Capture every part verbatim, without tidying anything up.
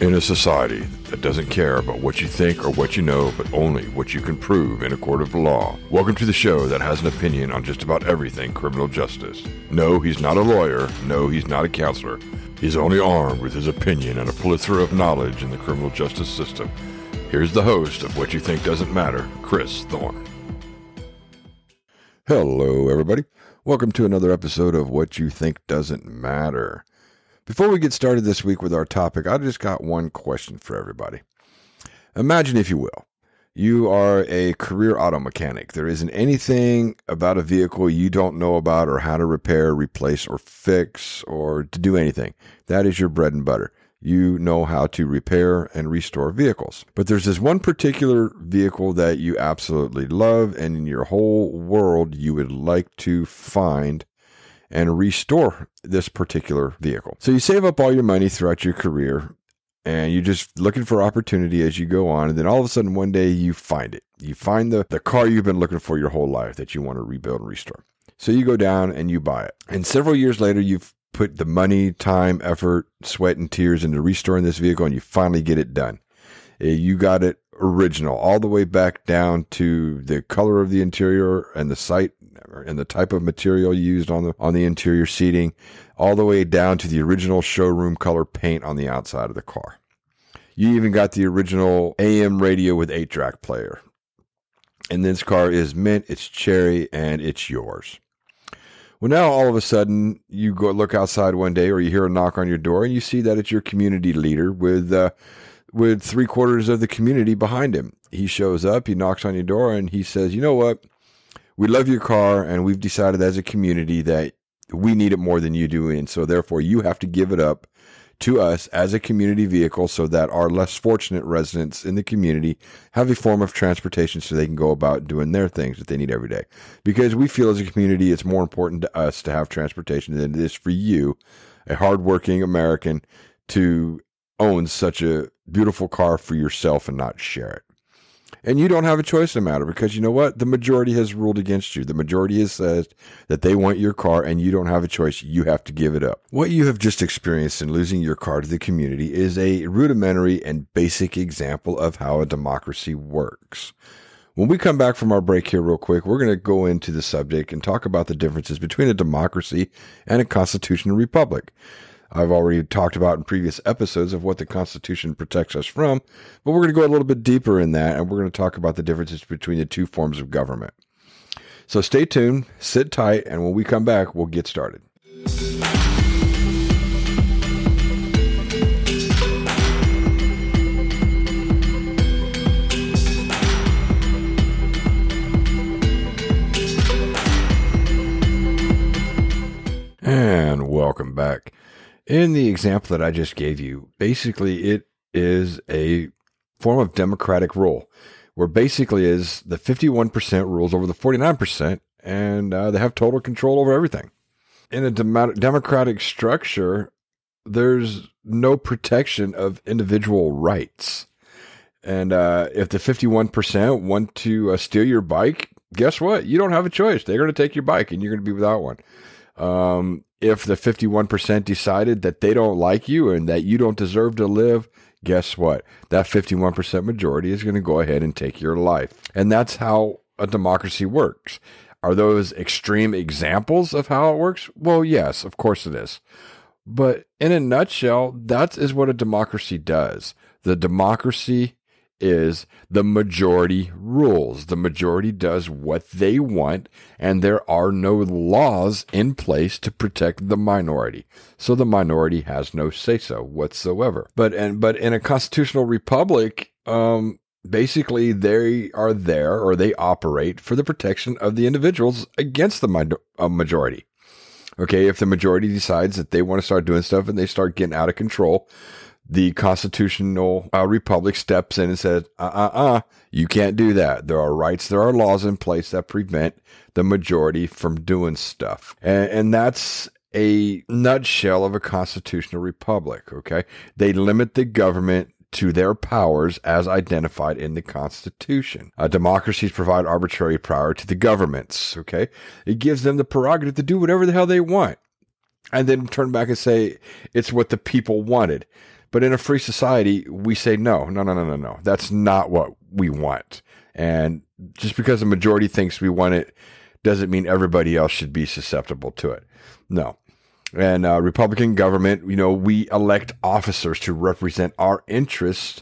In a society that doesn't care about what you think or what you know, but only what you can prove in a court of law, welcome to the show that has an opinion on just about everything criminal justice. No, he's not a lawyer. No, he's not a counselor. He's only armed with his opinion and a plethora of knowledge in the criminal justice system. Here's the host of What You Think Doesn't Matter, Chris Thorne. Hello, everybody. Welcome to another episode of What You Think Doesn't Matter. Before we get started this week with our topic, I just got one question for everybody. Imagine, if you will, you are a career auto mechanic. There isn't anything about a vehicle you don't know about or how to repair, replace, or fix, or to do anything. That is your bread and butter. You know how to repair and restore vehicles. But there's this one particular vehicle that you absolutely love, and in your whole world, you would like to find and restore this particular vehicle. So you save up all your money throughout your career, and you're just looking for opportunity as you go on, and then all of a sudden one day you find it. You find the, the car you've been looking for your whole life that you want to rebuild and restore. So you go down and you buy it. And several years later, you've put the money, time, effort, sweat, and tears into restoring this vehicle, and you finally get it done. You got it original, all the way back down to the color of the interior and the site and the type of material used on the on the interior seating, all the way down to the original showroom color paint on the outside of the car. You even got the original A M radio with eight track player. And this car is mint, it's cherry, and it's yours. Well, now all of a sudden you go look outside one day, or you hear a knock on your door, and you see that it's your community leader with uh, with three quarters of the community behind him. He shows up, he knocks on your door, and he says, "You know what? We love your car, and we've decided as a community that we need it more than you do, and so therefore you have to give it up to us as a community vehicle so that our less fortunate residents in the community have a form of transportation so they can go about doing their things that they need every day. Because we feel as a community it's more important to us to have transportation than it is for you, a hardworking American, to own such a beautiful car for yourself and not share it. And you don't have a choice in the matter, because you know what? The majority has ruled against you. The majority has said that they want your car, and you don't have a choice. You have to give it up. What you have just experienced in losing your car to the community is a rudimentary and basic example of how a democracy works. When we come back from our break here real quick, we're going to go into the subject and talk about the differences between a democracy and a constitutional republic. I've already talked about in previous episodes of what the Constitution protects us from, but we're going to go a little bit deeper in that, and we're going to talk about the differences between the two forms of government. So stay tuned, sit tight, and when we come back, we'll get started. And welcome back. In the example that I just gave you, basically it is a form of democratic rule, where basically is the fifty-one percent rules over the forty-nine percent, and uh, they have total control over everything. In a dem- democratic structure, there's no protection of individual rights. And uh, if the fifty-one percent want to uh, steal your bike, guess what? You don't have a choice. They're going to take your bike, and you're going to be without one. Um, if the fifty-one percent decided that they don't like you and that you don't deserve to live, guess what? That fifty-one percent majority is going to go ahead and take your life. And that's how a democracy works. Are those extreme examples of how it works? Well, yes, of course it is. But in a nutshell, that is what a democracy does. The democracy is the majority rules. The majority does what they want, and there are no laws in place to protect the minority. So the minority has no say-so whatsoever. But and but in a constitutional republic, um, basically they are there, or they operate for the protection of the individuals against the mi- uh, majority. Okay, if the majority decides that they want to start doing stuff and they start getting out of control, the constitutional uh, republic steps in and says, uh-uh-uh, you can't do that. There are rights, there are laws in place that prevent the majority from doing stuff. And, and that's a nutshell of a constitutional republic, okay? They limit the government to their powers as identified in the Constitution. Uh, democracies provide arbitrary power to the governments, okay? It gives them the prerogative to do whatever the hell they want, and then turn back and say it's what the people wanted. But in a free society, we say, no, no, no, no, no, no. That's not what we want. And just because the majority thinks we want it doesn't mean everybody else should be susceptible to it. No. And uh, Republican government, you know, we elect officers to represent our interests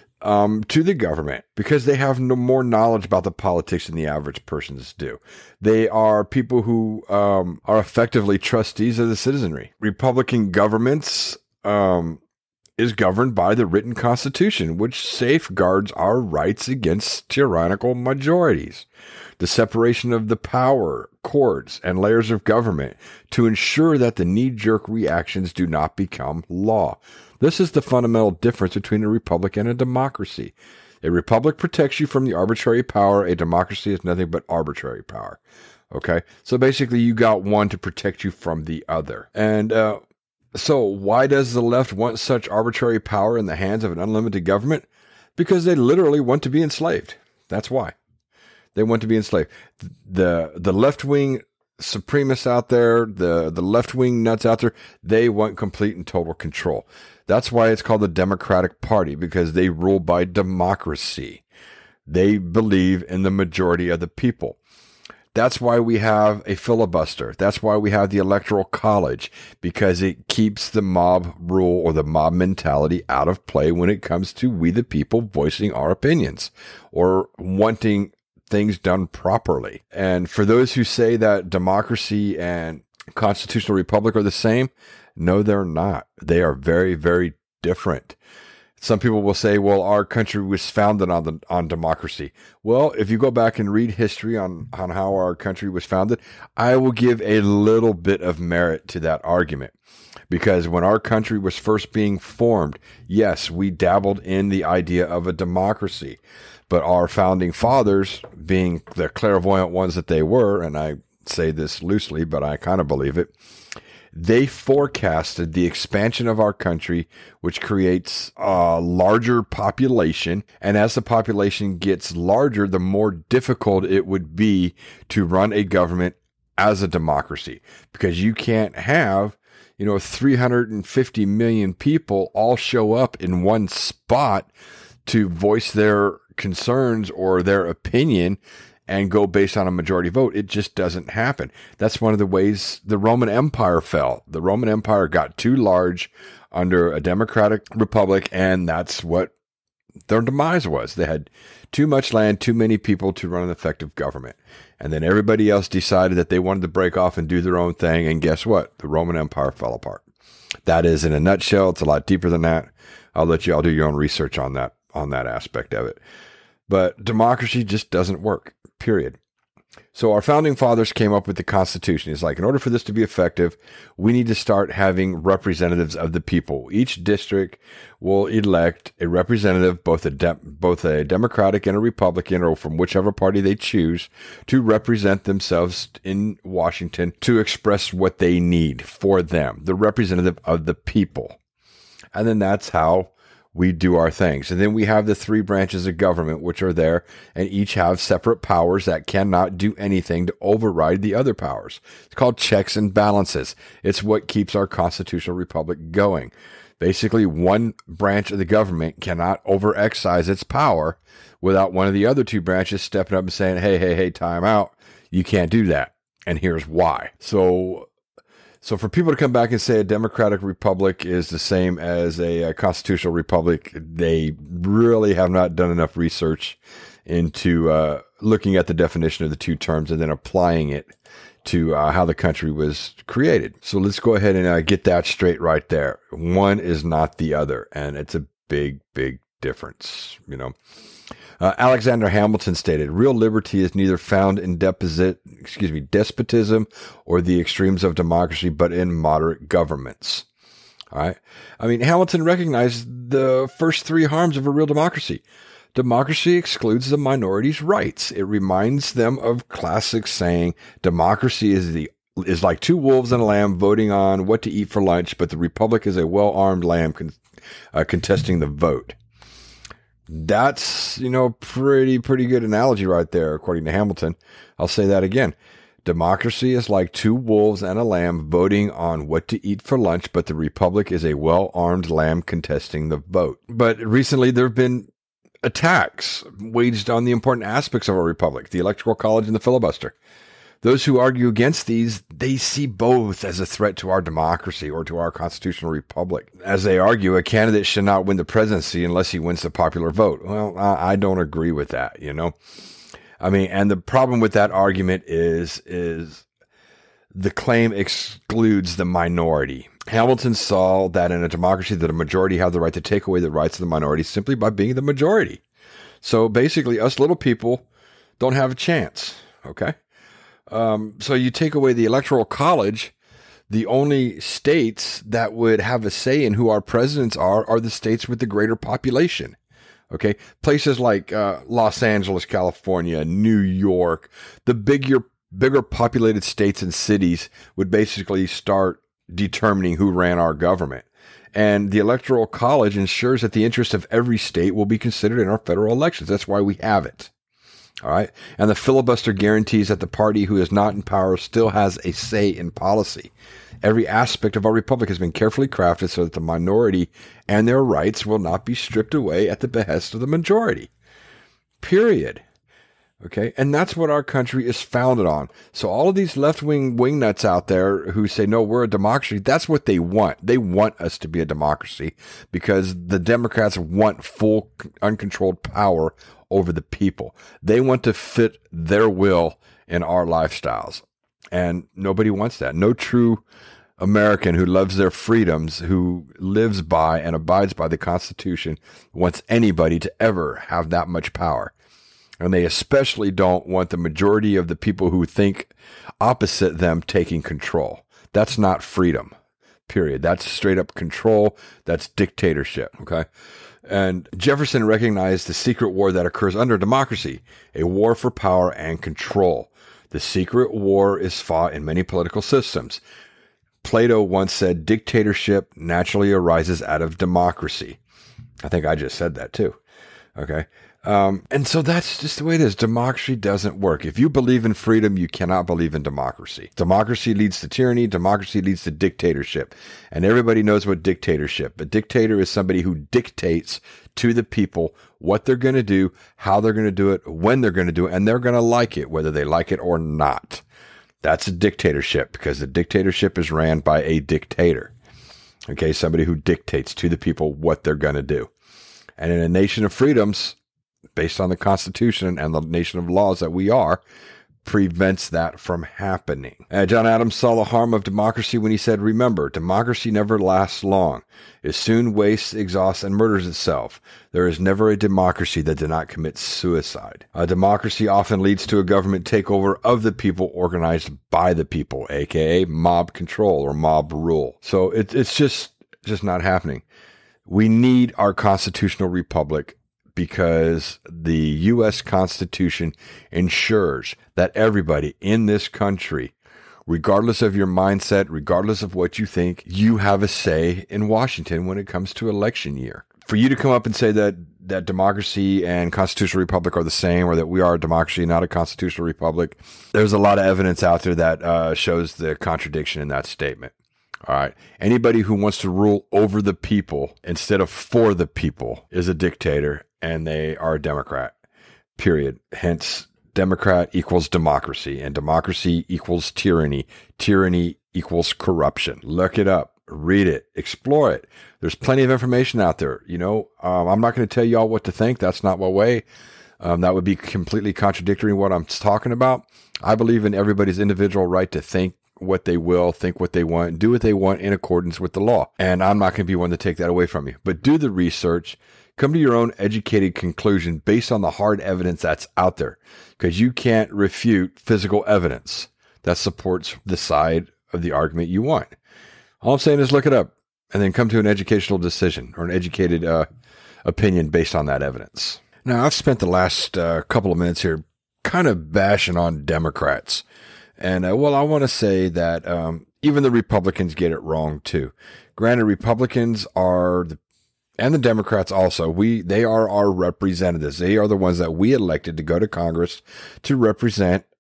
um, to the government because they have no more knowledge about the politics than the average persons do. They are people who um, are effectively trustees of the citizenry. Republican governments um, is governed by the written Constitution, which safeguards our rights against tyrannical majorities. The separation of the power, cords, and layers of government to ensure that the knee-jerk reactions do not become law. This is the fundamental difference between a republic and a democracy. A republic protects you from the arbitrary power. A democracy is nothing but arbitrary power. Okay? So basically, you got one to protect you from the other. And uh, so why does the left want such arbitrary power in the hands of an unlimited government? Because they literally want to be enslaved. That's why. They want to be enslaved. The the left-wing supremacists out there, the, the left-wing nuts out there, they want complete and total control. That's why it's called the Democratic Party, because they rule by democracy. They believe in the majority of the people. That's why we have a filibuster. That's why we have the Electoral College, because it keeps the mob rule or the mob mentality out of play when it comes to we the people voicing our opinions or wanting things done properly. And for those who say that democracy and constitutional republic are the same, no, they're not. They are very, very different. Some people will say, well, our country was founded on the, on democracy. Well, if you go back and read history on, on how our country was founded, I will give a little bit of merit to that argument. Because when our country was first being formed, yes, we dabbled in the idea of a democracy. But our founding fathers, being the clairvoyant ones that they were, and I say this loosely, but I kind of believe it, they forecasted the expansion of our country, which creates a larger population. And as the population gets larger, the more difficult it would be to run a government as a democracy, because you can't have, you know, three hundred fifty million people all show up in one spot to voice their concerns or their opinion and go based on a majority vote. It just doesn't happen. That's one of the ways the Roman Empire fell. The Roman Empire got too large under a democratic republic, and that's what their demise was. They had too much land, too many people to run an effective government. And then everybody else decided that they wanted to break off and do their own thing, and guess what? The Roman Empire fell apart. That is in a nutshell. It's a lot deeper than that. I'll let you all do your own research on that, on that aspect of it. But democracy just doesn't work, period. So our founding fathers came up with the Constitution. It's like, in order for this to be effective, we need to start having representatives of the people. Each district will elect a representative, both a de- both a Democratic and a Republican, or from whichever party they choose, to represent themselves in Washington to express what they need for them, the representative of the people. And then that's how we do our things. And then we have the three branches of government, which are there, and each have separate powers that cannot do anything to override the other powers. It's called checks and balances. It's what keeps our constitutional republic going. Basically, one branch of the government cannot over-excise its power without one of the other two branches stepping up and saying, hey, hey, hey, time out. You can't do that. And here's why. So So for people to come back and say a democratic republic is the same as a, a constitutional republic, they really have not done enough research into uh, looking at the definition of the two terms and then applying it to uh, how the country was created. So let's go ahead and uh, get that straight right there. One is not the other, and it's a big, big difference, you know. Uh, Alexander Hamilton stated, real liberty is neither found in deposit, excuse me, despotism or the extremes of democracy, but in moderate governments. All right. I mean, Hamilton recognized the first three harms of a real democracy. Democracy excludes the minorities' rights. It reminds them of classic saying, democracy is the is like two wolves and a lamb voting on what to eat for lunch, but the republic is a well-armed lamb con- uh, contesting the vote. That's, you know, pretty, pretty good analogy right there, according to Hamilton. I'll say that again. Democracy is like two wolves and a lamb voting on what to eat for lunch, but the republic is a well-armed lamb contesting the vote. But recently there have been attacks waged on the important aspects of our republic, the Electoral College and the filibuster. Those who argue against these, they see both as a threat to our democracy or to our constitutional republic. As they argue, a candidate should not win the presidency unless he wins the popular vote. Well, I don't agree with that, you know. I mean, and the problem with that argument is, is the claim excludes the minority. Hamilton saw that in a democracy that a majority have the right to take away the rights of the minority simply by being the majority. So basically, us little people don't have a chance, okay? Um, so you take away the Electoral College, the only states that would have a say in who our presidents are are the states with the greater population. Okay, places like uh, Los Angeles, California, New York, the bigger, bigger populated states and cities would basically start determining who ran our government. And the Electoral College ensures that the interest of every state will be considered in our federal elections. That's why we have it. All right. And the filibuster guarantees that the party who is not in power still has a say in policy. Every aspect of our republic has been carefully crafted so that the minority and their rights will not be stripped away at the behest of the majority. Period. Okay. And that's what our country is founded on. So all of these left-wing wingnuts out there who say, no, we're a democracy, that's what they want. They want us to be a democracy because the Democrats want full uncontrolled power over the people. They want to fit their will in our lifestyles. And nobody wants that. No true American who loves their freedoms, who lives by and abides by the Constitution, wants anybody to ever have that much power. And they especially don't want the majority of the people who think opposite them taking control. That's not freedom, period. That's straight up control. That's dictatorship, okay? And Jefferson recognized the secret war that occurs under democracy, a war for power and control. The secret war is fought in many political systems. Plato once said dictatorship naturally arises out of democracy. I think I just said that too. Okay. Um, and so that's just the way it is. Democracy doesn't work. If you believe in freedom, you cannot believe in democracy. Democracy leads to tyranny. Democracy leads to dictatorship. And everybody knows what dictatorship. A dictator is somebody who dictates to the people what they're going to do, how they're going to do it, when they're going to do it, and they're going to like it, whether they like it or not. That's a dictatorship because the dictatorship is ran by a dictator. Okay, somebody who dictates to the people what they're going to do. And in a nation of freedoms, based on the Constitution and the nation of laws that we are, prevents that from happening. Uh, John Adams saw the harm of democracy when he said, remember, democracy never lasts long. It soon wastes, exhausts, and murders itself. There is never a democracy that did not commit suicide. A democracy often leads to a government takeover of the people organized by the people, aka mob control or mob rule. So it, it's just, just not happening. We need our constitutional republic because the U S Constitution ensures that everybody in this country, regardless of your mindset, regardless of what you think, you have a say in Washington when it comes to election year. For you to come up and say that that democracy and constitutional republic are the same, or that we are a democracy, not a constitutional republic, there's a lot of evidence out there that uh, shows the contradiction in that statement. All right. Anybody who wants to rule over the people instead of for the people is a dictator, and they are a Democrat, period. Hence, Democrat equals democracy, and democracy equals tyranny. Tyranny equals corruption. Look it up. Read it. Explore it. There's plenty of information out there. You know, um, I'm not going to tell y'all what to think. That's not my way. Um, that would be completely contradictory what I'm talking about. I believe in everybody's individual right to think what they will, think what they want, do what they want in accordance with the law. And I'm not going to be one to take that away from you. But do the research. Come to your own educated conclusion based on the hard evidence that's out there, because you can't refute physical evidence that supports the side of the argument you want. All I'm saying is look it up and then come to an educational decision or an educated uh, opinion based on that evidence. Now, I've spent the last uh, couple of minutes here kind of bashing on Democrats. And, uh, well, I want to say that um, even the Republicans get it wrong, too. Granted, Republicans are, the, and the Democrats also, we they are our representatives. They are the ones that we elected to go to Congress to represent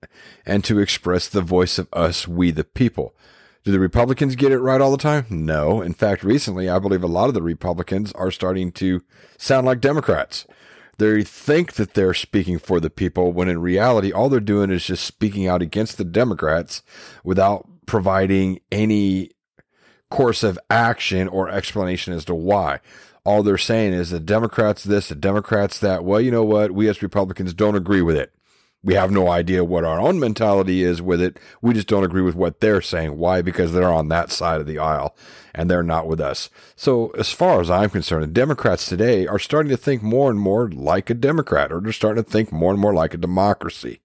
and to express the voice of us, we the people. Do the Republicans get it right all the time? No. In fact, recently, I believe a lot of the Republicans are starting to sound like Democrats. They think that they're speaking for the people, when in reality, all they're doing is just speaking out against the Democrats without providing any course of action or explanation as to why. All they're saying is the Democrats this, the Democrats that. Well, you know what? We as Republicans don't agree with it. We have no idea what our own mentality is with it. We just don't agree with what they're saying. Why? Because they're on that side of the aisle and they're not with us. So as far as I'm concerned, the Democrats today are starting to think more and more like a Democrat, or they're starting to think more and more like a democracy.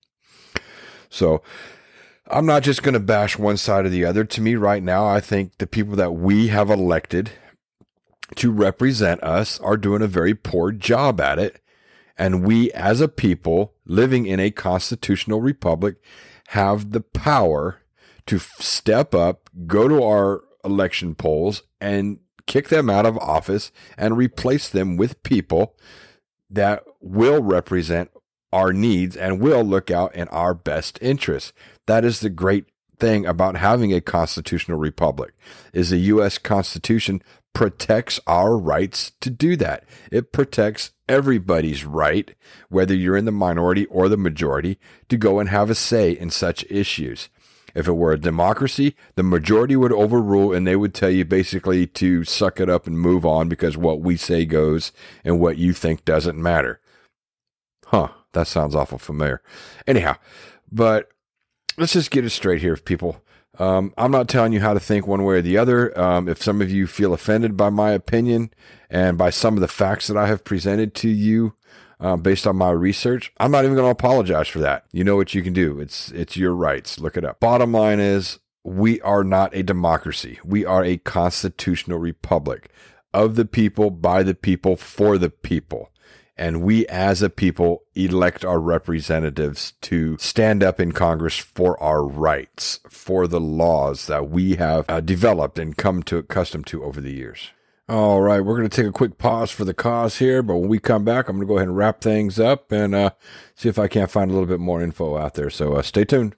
So I'm not just going to bash one side or the other. To me right now, I think the people that we have elected to represent us are doing a very poor job at it. And we, as a people living in a constitutional republic, have the power to step up, go to our election polls, and kick them out of office and replace them with people that will represent our needs and will look out in our best interests. That is the great thing about having a constitutional republic, is the U S Constitution protects our rights to do that. It protects everybody's right, whether you're in the minority or the majority, to go and have a say in such issues. If it were a democracy, the majority would overrule and they would tell you basically to suck it up and move on because what we say goes and what you think doesn't matter. Huh, that sounds awful familiar. Anyhow, but let's just get it straight here, people. Um, I'm not telling you how to think one way or the other. Um, if some of you feel offended by my opinion and by some of the facts that I have presented to you uh, based on my research, I'm not even going to apologize for that. You know what you can do. It's it's your rights. Look it up. Bottom line is, we are not a democracy. We are a constitutional republic of the people, by the people, for the people. And we as a people elect our representatives to stand up in Congress for our rights, for the laws that we have uh, developed and come to accustomed to over the years. All right, we're going to take a quick pause for the cause here, but when we come back, I'm going to go ahead and wrap things up and uh, see if I can't find a little bit more info out there. So uh, stay tuned.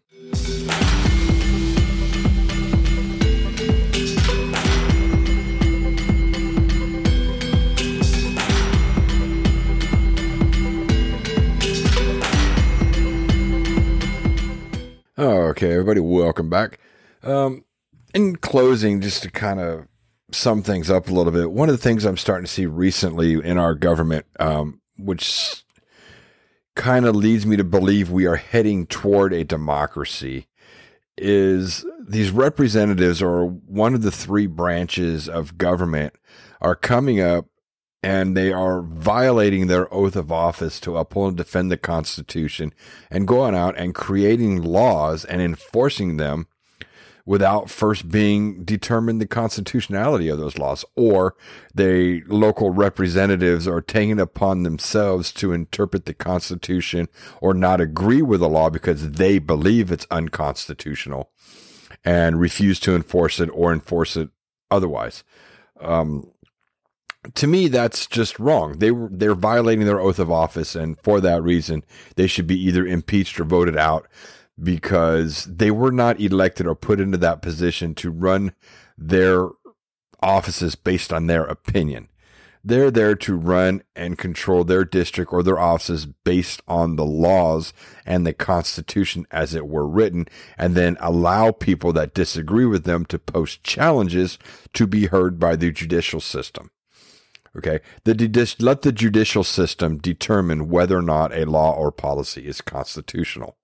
Okay, everybody, welcome back. Um, in closing, just to kind of sum things up a little bit, one of the things I'm starting to see recently in our government, um, which kind of leads me to believe we are heading toward a democracy, is these representatives, or one of the three branches of government, are coming up and they are violating their oath of office to uphold and defend the Constitution and going out and creating laws and enforcing them without first being determined the constitutionality of those laws. Or the local representatives are taking it upon themselves to interpret the Constitution or not agree with the law because they believe it's unconstitutional and refuse to enforce it or enforce it otherwise. Um, To me, that's just wrong. They were, they're violating their oath of office, and for that reason, they should be either impeached or voted out because they were not elected or put into that position to run their offices based on their opinion. They're there to run and control their district or their offices based on the laws and the Constitution as it were written, and then allow people that disagree with them to post challenges to be heard by the judicial system. Okay, the judici- let the judicial system determine whether or not a law or policy is constitutional,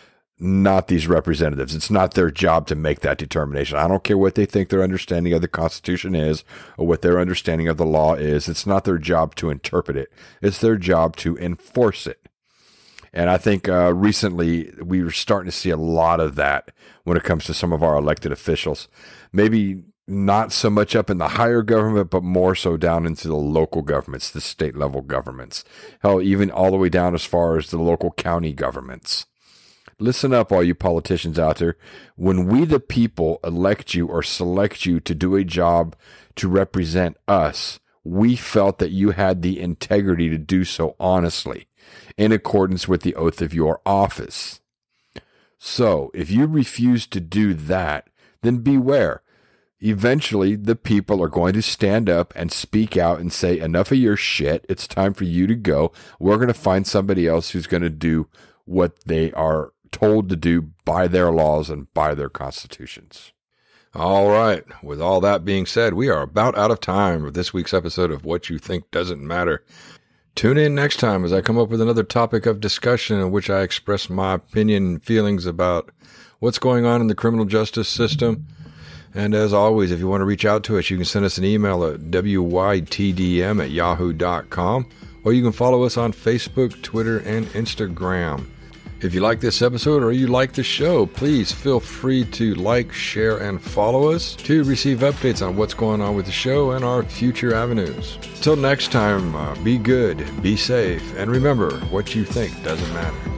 not these representatives. It's not their job to make that determination. I don't care what they think their understanding of the Constitution is or what their understanding of the law is. It's not their job to interpret it. It's their job to enforce it. And I think uh, recently we were starting to see a lot of that when it comes to some of our elected officials. Maybe not so much up in the higher government, but more so down into the local governments, the state level governments. Hell, even all the way down as far as the local county governments. Listen up, all you politicians out there. When we the people elect you or select you to do a job to represent us, we felt that you had the integrity to do so honestly, in accordance with the oath of your office. So if you refuse to do that, then beware. Eventually, the people are going to stand up and speak out and say, enough of your shit. It's time for you to go. We're going to find somebody else who's going to do what they are told to do by their laws and by their constitutions. All right. With all that being said, we are about out of time with this week's episode of What You Think Doesn't Matter. Tune in next time as I come up with another topic of discussion in which I express my opinion and feelings about what's going on in the criminal justice system. And as always, if you want to reach out to us, you can send us an email at w y t d m at yahoo dot com, or you can follow us on Facebook, Twitter, and Instagram. If you like this episode or you like the show, please feel free to like, share, and follow us to receive updates on what's going on with the show and our future avenues. Till next time, uh, be good, be safe, and remember, what you think doesn't matter.